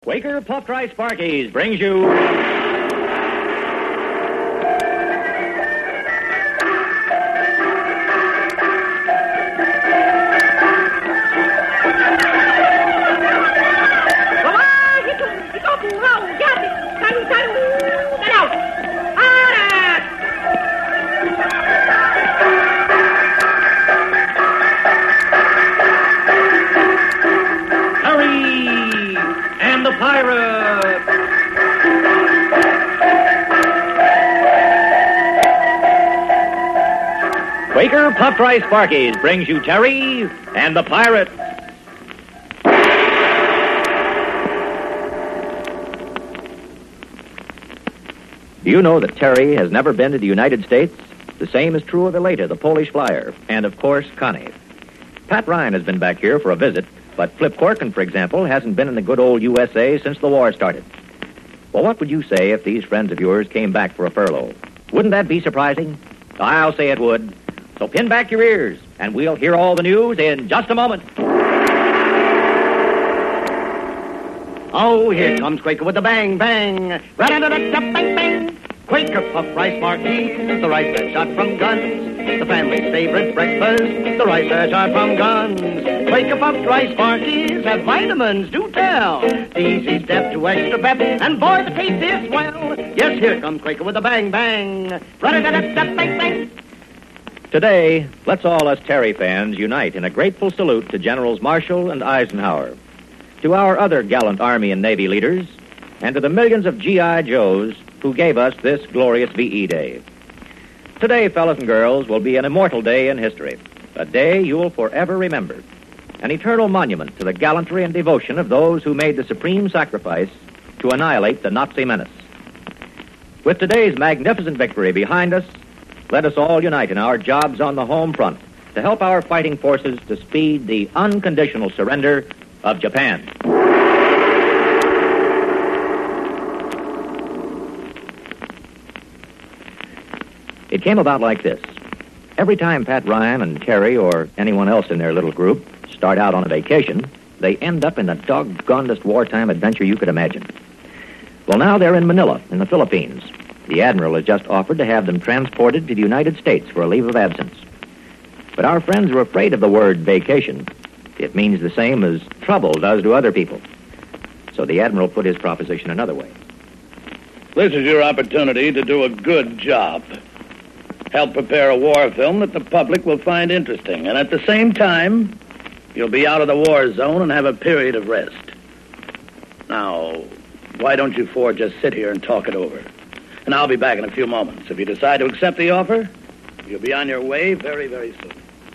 Quaker Puffed Rice Sparkies brings you... Quaker Puffed Rice Sparkies brings you Terry and the Pirate. Do you know that Terry has never been to the United States? The same is true of Eleta, the Polish flyer, and, of course, Connie. Pat Ryan has been back here for a visit, but Flip Corkin, for example, hasn't been in the good old USA since the war started. Well, what would you say if these friends of yours came back for a furlough? Wouldn't that be surprising? I'll say it would. So pin back your ears, and we'll hear all the news in just a moment. Oh, here comes Quaker with the bang, bang. Ra-da-da-da-da, bang, bang. Quaker Puffed Rice Sparkies, the rice that's shot from guns. The family's favorite breakfast, the rice that's shot from guns. Quaker Puffed Rice Sparkies have vitamins, do tell. The easy step to extra pep, and boy, the taste is swell. Yes, here comes Quaker with the bang, bang. Ra-da-da-da-da, bang, bang. Today, let's all us Terry fans unite in a grateful salute to Generals Marshall and Eisenhower, to our other gallant Army and Navy leaders, and to the millions of G.I. Joes who gave us this glorious V.E. Day. Today, fellas and girls, will be an immortal day in history, a day you'll forever remember, an eternal monument to the gallantry and devotion of those who made the supreme sacrifice to annihilate the Nazi menace. With today's magnificent victory behind us, let us all unite in our jobs on the home front to help our fighting forces to speed the unconditional surrender of Japan. It came about like this. Every time Pat Ryan and Terry or anyone else in their little group start out on a vacation, they end up in the doggonedest wartime adventure you could imagine. Well, now they're in Manila, in the Philippines. The Admiral has just offered to have them transported to the United States for a leave of absence. But our friends are afraid of the word vacation. It means the same as trouble does to other people. So the Admiral put his proposition another way. This is your opportunity to do a good job. Help prepare a war film that the public will find interesting. And at the same time, you'll be out of the war zone and have a period of rest. Now, why don't you four just sit here and talk it over? And I'll be back in a few moments. If you decide to accept the offer, you'll be on your way very, very soon.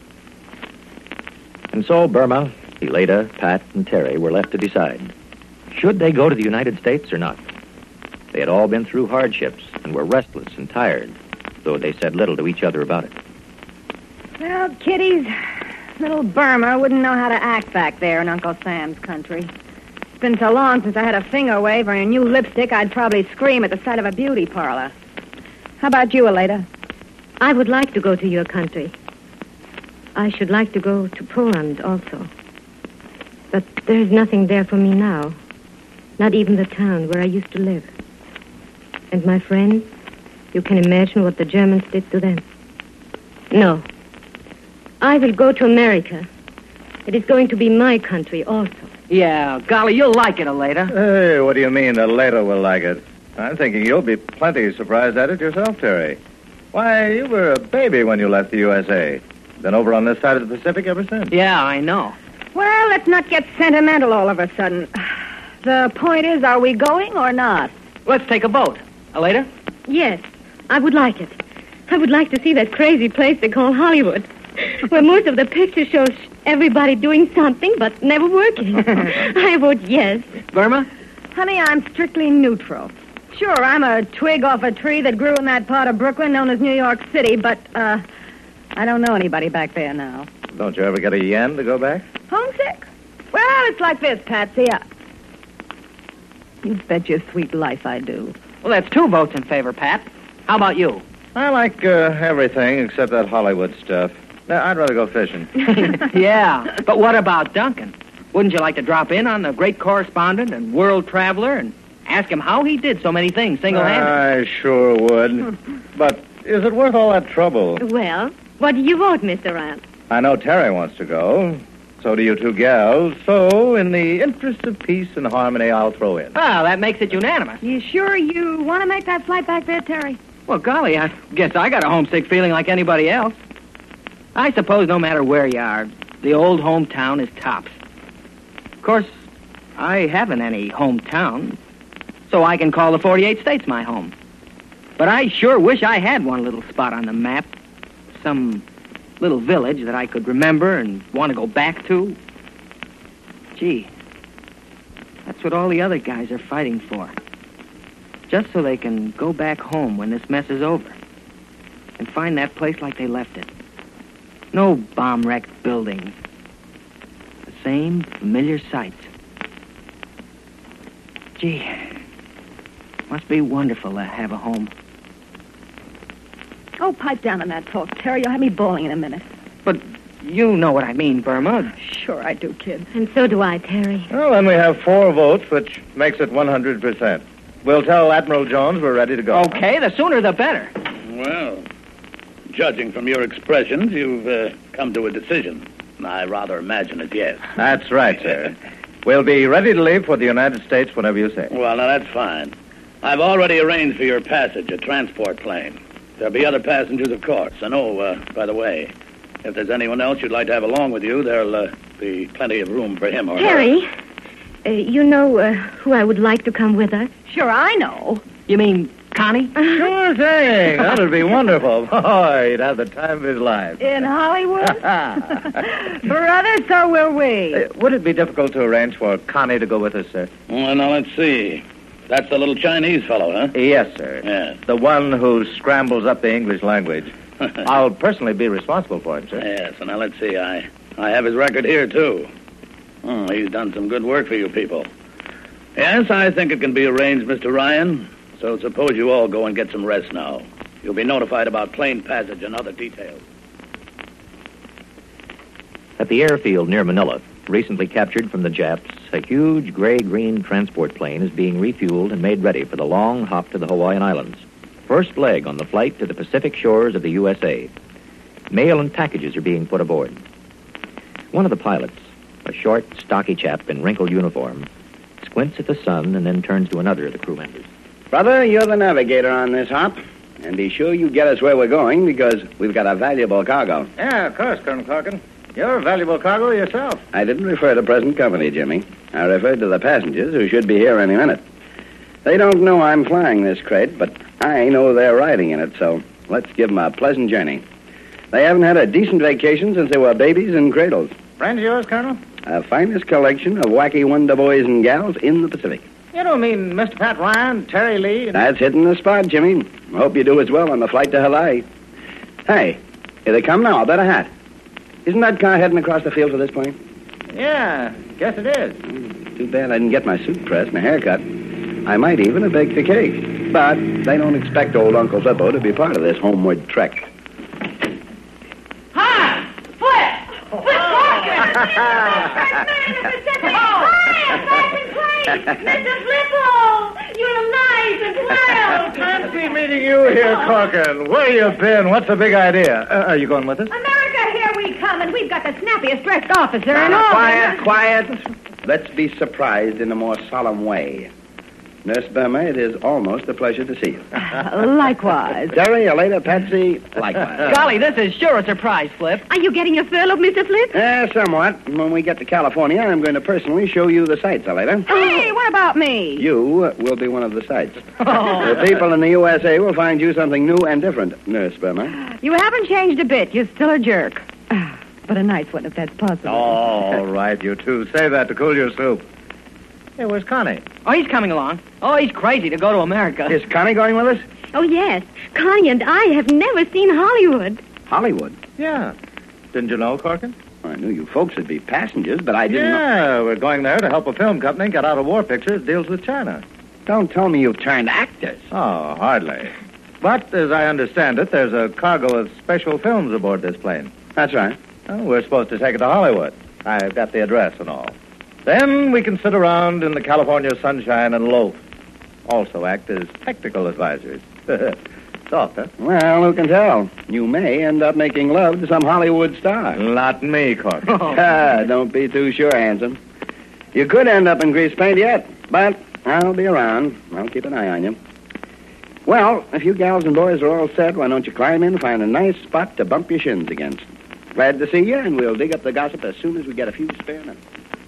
And so Burma, Eleta, Pat, and Terry were left to decide. Should they go to the United States or not? They had all been through hardships and were restless and tired, though they said little to each other about it. Well, kiddies, little Burma wouldn't know how to act back there in Uncle Sam's country. It's been so long since I had a finger wave or a new lipstick, I'd probably scream at the sight of a beauty parlor. How about you, Eleta? I would like to go to your country. I should like to go to Poland also. But there's nothing there for me now. Not even the town where I used to live. And my friends, you can imagine what the Germans did to them. No. I will go to America. It is going to be my country also. Yeah, golly, you'll like it, Eleta. Hey, what do you mean Eleta will like it? I'm thinking you'll be plenty surprised at it yourself, Terry. Why, you were a baby when you left the USA. Been over on this side of the Pacific ever since. Yeah, I know. Well, let's not get sentimental all of a sudden. The point is, are we going or not? Let's take a boat. Eleta? Yes, I would like it. I would like to see that crazy place they call Hollywood, where most of the pictures show everybody doing something but never working. I vote yes. Burma? Honey, I'm strictly neutral. Sure, I'm a twig off a tree that grew in that part of Brooklyn known as New York City, but, I don't know anybody back there now. Don't you ever get a yen to go back? Homesick? Well, it's like this, Patsy. You bet your sweet life I do. Well, that's 2 votes in favor, Pat. How about you? I like everything except that Hollywood stuff. Now, I'd rather go fishing. Yeah, but what about Duncan? Wouldn't you like to drop in on the great correspondent and world traveler and ask him how he did so many things single-handed? I sure would. But is it worth all that trouble? Well, what do you vote, Mr. Ryan? I know Terry wants to go. So do you two gals. So, in the interest of peace and harmony, I'll throw in. Well, that makes it unanimous. You sure you want to make that flight back there, Terry? Well, golly, I guess I got a homesick feeling like anybody else. I suppose no matter where you are, the old hometown is tops. Of course, I haven't any hometown, so I can call the 48 states my home. But I sure wish I had one little spot on the map. Some little village that I could remember and want to go back to. Gee, that's what all the other guys are fighting for. Just so they can go back home when this mess is over and find that place like they left it. No bomb-wrecked buildings. The same familiar sights. Gee, must be wonderful to have a home. Oh, pipe down on that talk, Terry. You'll have me bawling in a minute. But you know what I mean, Burma. Sure I do, kid. And so do I, Terry. Well, then we have 4 votes, which makes it 100%. We'll tell Admiral Jones we're ready to go. Okay, the sooner the better. Well, judging from your expressions, you've come to a decision. I rather imagine it, yes. That's right, sir. We'll be ready to leave for the United States whenever you say. Well, now, that's fine. I've already arranged for your passage, a transport plane. There'll be other passengers, of course. And, by the way, if there's anyone else you'd like to have along with you, there'll be plenty of room for him or Terry, her. you know who I would like to come with us? Sure, I know. You mean Connie? Sure thing. That'd be wonderful. Boy, he'd have the time of his life. In Hollywood? Brother, so will we. Would it be difficult to arrange for Connie to go with us, sir? Well, now, let's see. That's the little Chinese fellow, huh? Yes, sir. Yes. The one who scrambles up the English language. I'll personally be responsible for him, sir. Yes, and now let's see. I have his record here, too. Oh, he's done some good work for you people. Yes, I think it can be arranged, Mr. Ryan. So suppose you all go and get some rest now. You'll be notified about plane passage and other details. At the airfield near Manila, recently captured from the Japs, a huge gray-green transport plane is being refueled and made ready for the long hop to the Hawaiian Islands. First leg on the flight to the Pacific shores of the USA. Mail and packages are being put aboard. One of the pilots, a short, stocky chap in wrinkled uniform, squints at the sun and then turns to another of the crew members. Brother, you're the navigator on this hop. And be sure you get us where we're going, because we've got a valuable cargo. Yeah, of course, Colonel Corkin. You're a valuable cargo yourself. I didn't refer to present company, Jimmy. I referred to the passengers who should be here any minute. They don't know I'm flying this crate, but I know they're riding in it, so let's give them a pleasant journey. They haven't had a decent vacation since they were babies in cradles. Friends of yours, Colonel? A finest collection of wacky wonder boys and gals in the Pacific. You don't mean Mr. Pat Ryan, Terry Lee, and... That's hitting the spot, Jimmy. I hope you do as well on the flight to Hawaii. Hey, here they come now. I'll bet a hat. Isn't that car heading across the field for this plane? Yeah, guess it is. Too bad I didn't get my suit pressed and a haircut. I might even have baked a cake. But they don't expect old Uncle Flippo to be part of this homeward trek. Hi! Flip! Flip Mr. Flippo! You look nice and swell! Fancy meeting you here, Corkin. Where you been? What's the big idea? Are you going with us? America, here we come, and we've got the snappiest dressed officer in all... Quiet. Let's be surprised in a more solemn way. Nurse Burma, it is almost a pleasure to see you. Likewise. Terry, a later, Patsy, likewise. Golly, this is sure a surprise, Flip. Are you getting your furlough, Mr. Flip? Somewhat. When we get to California, I'm going to personally show you the sights, later. Hey, what about me? You will be one of the sights. The people in the USA will find you something new and different, Nurse Burma. You haven't changed a bit. You're still a jerk. But a nice one, if that's possible. All right, you two. Save that to cool your soup. Hey, where's Connie? Oh, he's coming along. Oh, he's crazy to go to America. Is Connie going with us? Oh, yes. Connie and I have never seen Hollywood. Hollywood? Yeah. Didn't you know, Corkin? I knew you folks would be passengers, but I didn't know... Yeah, we're going there to help a film company get out of war pictures that deals with China. Don't tell me you've turned actors. Oh, hardly. But, as I understand it, there's a cargo of special films aboard this plane. That's right. Oh, we're supposed to take it to Hollywood. I've got the address and all. Then we can sit around in the California sunshine and loaf. Also act as technical advisors. Soft, huh? Well, who can tell? You may end up making love to some Hollywood star. Not me, Corky. Don't be too sure, Hanson. You could end up in grease paint yet, but I'll be around. I'll keep an eye on you. Well, if you gals and boys are all set, why don't you climb in and find a nice spot to bump your shins against? Glad to see you, and we'll dig up the gossip as soon as we get a few spare minutes.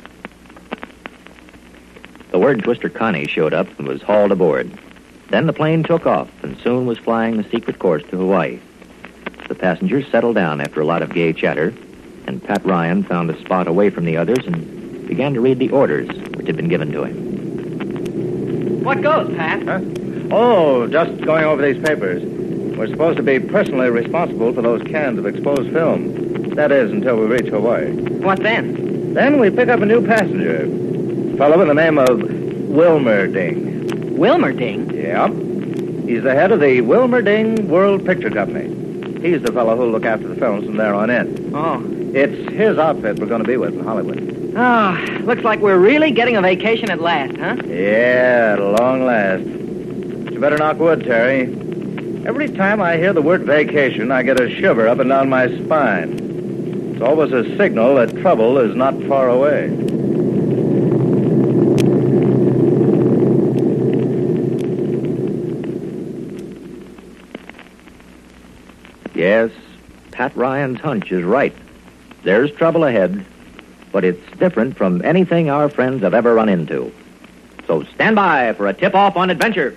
The word Twister Connie showed up and was hauled aboard. Then the plane took off and soon was flying the secret course to Hawaii. The passengers settled down after a lot of gay chatter, and Pat Ryan found a spot away from the others and began to read the orders which had been given to him. What goes, Pat? Huh? Oh, just going over these papers. We're supposed to be personally responsible for those cans of exposed film. That is, until we reach Hawaii. What then? Then we pick up a new passenger. A fellow by the name of Wilmerding. Wilmerding? Yep. He's the head of the Wilmerding World Picture Company. He's the fellow who'll look after the films from there on in. Oh. It's his outfit we're going to be with in Hollywood. Oh, looks like we're really getting a vacation at last, huh? Yeah, at long last. But you better knock wood, Terry. Every time I hear the word vacation, I get a shiver up and down my spine. It's always a signal that trouble is not far away. Yes, Pat Ryan's hunch is right. There's trouble ahead, but it's different from anything our friends have ever run into. So stand by for a tip-off on adventure.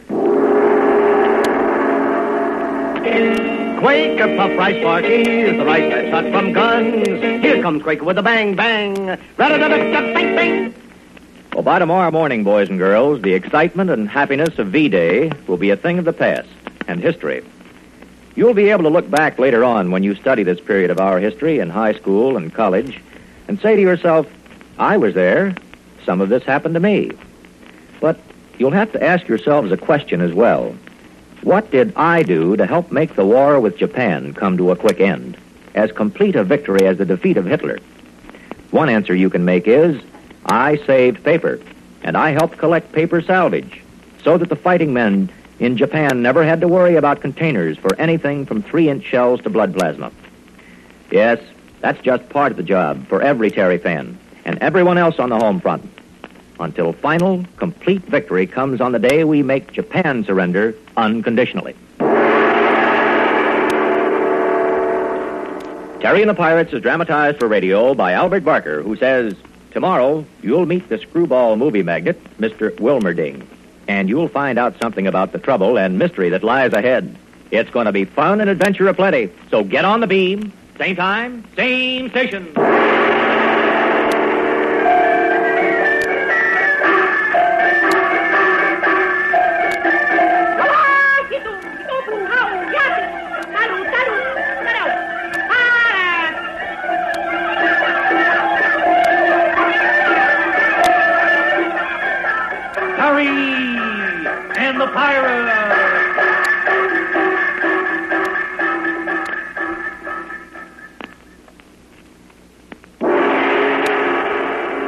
Quaker Puff Rice Marquis, the rice that's hot from guns. Here comes Quaker with a bang, bang. Ra-da-da-da-da, bang, bang. Well, by tomorrow morning, boys and girls, the excitement and happiness of V-Day will be a thing of the past and history. You'll be able to look back later on when you study this period of our history in high school and college and say to yourself, I was there. Some of this happened to me. But you'll have to ask yourselves a question as well. What did I do to help make the war with Japan come to a quick end, as complete a victory as the defeat of Hitler? One answer you can make is, I saved paper, and I helped collect paper salvage, so that the fighting men in Japan never had to worry about containers for anything from 3-inch shells to blood plasma. Yes, that's just part of the job for every Terry fan and everyone else on the home front, until final, complete victory comes on the day we make Japan surrender unconditionally. Terry and the Pirates is dramatized for radio by Albert Barker, who says, tomorrow you'll meet the screwball movie magnate, Mr. Wilmerding, and you'll find out something about the trouble and mystery that lies ahead. It's going to be fun and adventure aplenty, so get on the beam. Same time, same station. Harry and the Pirates.